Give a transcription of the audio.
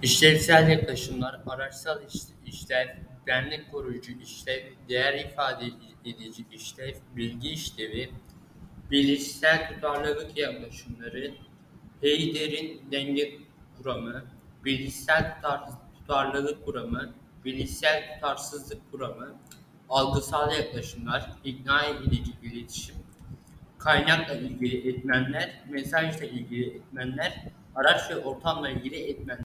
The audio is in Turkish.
İşlevsel yaklaşımlar, araçsal işlev, benlik koruyucu işlev, değer ifade edici işlev, bilgi işlevi, bilişsel tutarlılık yaklaşımları, Heyder'in denge kuramı, bilişsel tutarlılık kuramı, bilişsel tutarsızlık kuramı, algısal yaklaşımlar, ikna edici iletişim, kaynakla ilgili etmenler, mesajla ilgili etmenler, araç ve ortamla ilgili etmenler.